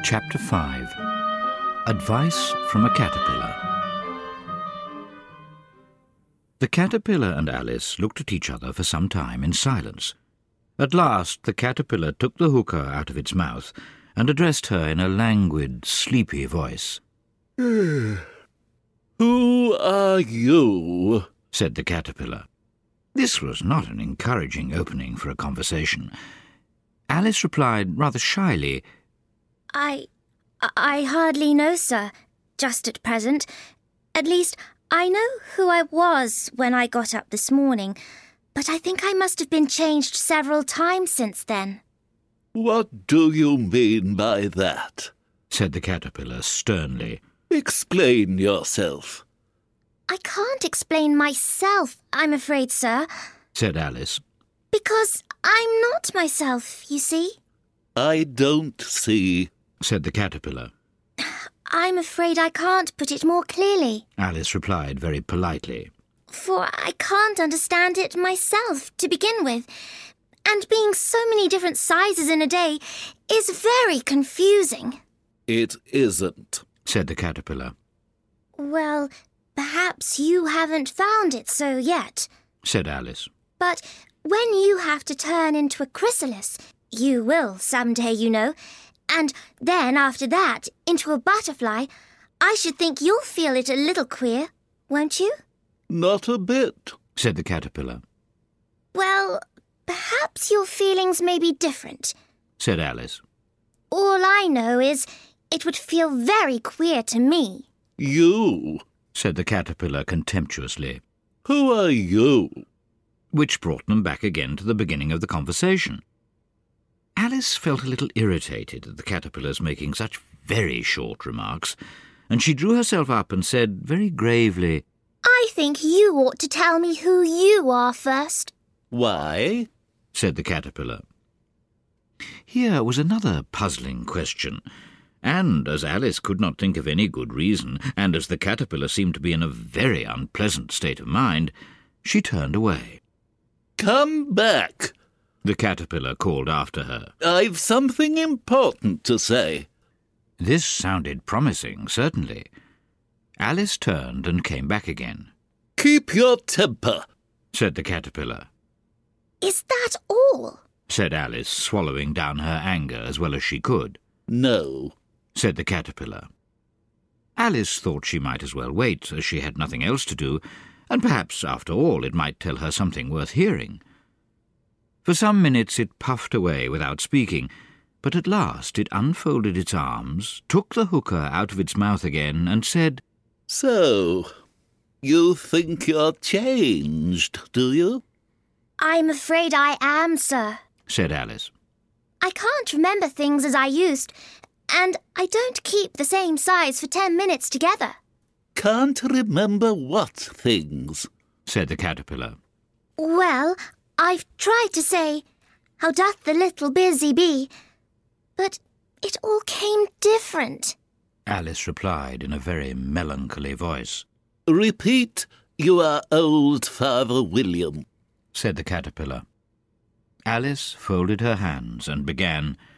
Chapter 5. Advice from a Caterpillar. The caterpillar and Alice looked at each other for some time in silence. At last the caterpillar took the hookah out of its mouth and addressed her in a languid, sleepy voice. "Who are you?" said the caterpillar. This was not an encouraging opening for a conversation. Alice replied rather shyly, I hardly know, sir, just at present. At least, I know who I was when I got up this morning, but I think I must have been changed several times since then." "What do you mean by that?" said the caterpillar sternly. "Explain yourself." "I can't explain myself, I'm afraid, sir, said Alice. because I'm not myself, you see." "I don't see," said the caterpillar. "I'm afraid I can't put it more clearly, Alice replied very politely. for I can't understand it myself to begin with, and being so many different sizes in a day is very confusing." "It isn't," said the caterpillar. "Well, perhaps you haven't found it so yet, Said Alice. but when you have to turn into a chrysalis, you will someday, you know, and then after that into a butterfly, I should think you'll feel it a little queer, won't you?" "Not a bit." Said the caterpillar. "Well, perhaps your feelings may be different. Said Alice. All I know is it would feel very queer to me." "You? Said the caterpillar contemptuously. Who are you?" Which brought them back again to the beginning of the conversation. Alice felt a little irritated at the caterpillar's making such very short remarks, and she drew herself up and said very gravely, "I think you ought to tell me who you are first." "Why?" said the caterpillar. Here was another puzzling question, and as Alice could not think of any good reason, and as the caterpillar seemed to be in a very unpleasant state of mind, she turned away. "Come back," The caterpillar called after her. "I've something important to say." This sounded promising, certainly. Alice turned and came back again. "Keep your temper." Said the caterpillar. "Is that all?" Said Alice, swallowing down her anger as well as she could. "No." Said the caterpillar. Alice thought she might as well wait, as she had nothing else to do, and perhaps, after all, it might tell her something worth hearing. For some minutes it puffed away without speaking, but at last it unfolded its arms, took the hookah out of its mouth again, and said, "So, you think you're changed, do you?" "I'm afraid I am, sir. said Alice. I can't remember things as I used, and I don't keep the same size for 10 minutes together." "Can't remember what things?" said the caterpillar. "Well, I've tried to say, 'How doth the little busy bee?' but it all came different." Alice replied in a very melancholy voice. "Repeat, 'You are old, Father William,'" said the caterpillar. Alice folded her hands and began,